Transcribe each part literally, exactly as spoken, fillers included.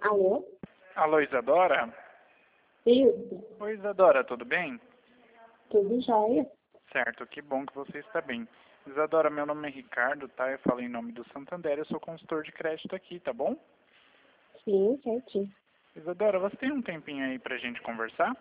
Alô? Alô, Isadora? Isso, Oi, Isadora, tudo bem? tudo jóia? Certo, que bom que você está bem. Isadora, meu nome é Ricardo, tá? Eu falo em nome do Santander, eu sou consultor de crédito aqui, tá bom? Sim, certinho. Isadora, você tem um tempinho aí pra gente conversar?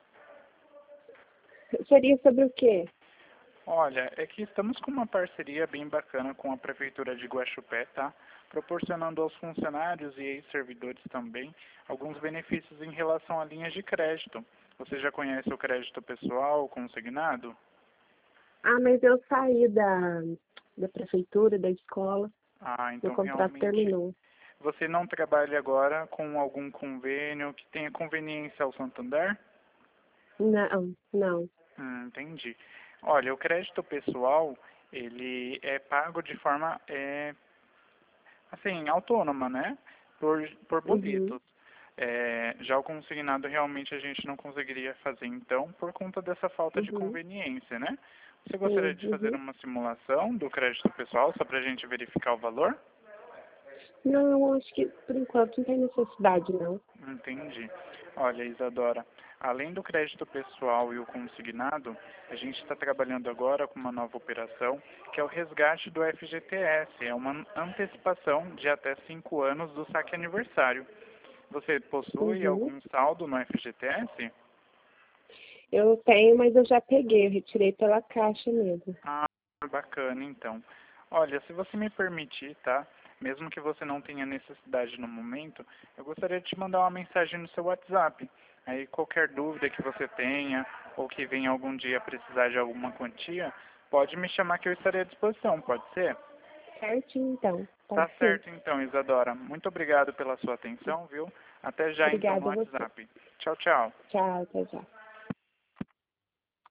Seria sobre o quê? Olha, é que estamos com uma parceria bem bacana com a Prefeitura de Guaxupé, tá? Proporcionando aos funcionários e ex-servidores também alguns benefícios em relação a linhas de crédito. Você já conhece o crédito pessoal consignado? Ah, mas eu saí da, da prefeitura, da escola, Ah, meu então contrato realmente terminou. você não trabalha agora com algum convênio que tenha conveniência ao Santander? Não, não. Hum, entendi. Olha, o crédito pessoal, ele é pago de forma, é, assim, autônoma, né? Por, por Uhum, boletos. É, já o consignado realmente a gente não conseguiria fazer, então, por conta dessa falta de uhum, conveniência, né? Você gostaria sim, de fazer uhum. uma simulação do crédito pessoal, só para a gente verificar o valor? Não, acho que por enquanto não tem necessidade, não. Entendi. Olha, Isadora, além do crédito pessoal e o consignado, a gente está trabalhando agora com uma nova operação, que é o resgate do F G T S. É uma antecipação de até cinco anos do saque aniversário. Você possui Uhum. algum saldo no F G T S? Eu tenho, mas eu já peguei, eu retirei pela caixa mesmo. Ah, bacana, então. Olha, se você me permitir, tá? Mesmo que você não tenha necessidade no momento, eu gostaria de te mandar uma mensagem no seu WhatsApp. Aí qualquer dúvida que você tenha ou que venha algum dia precisar de alguma quantia, pode me chamar que eu estarei à disposição, pode ser? Certinho, então. Tá Pode ser. certo então, Isadora. Muito obrigado pela sua atenção, viu? Até já então no Obrigada a você. WhatsApp. Tchau, tchau. Tchau, até já.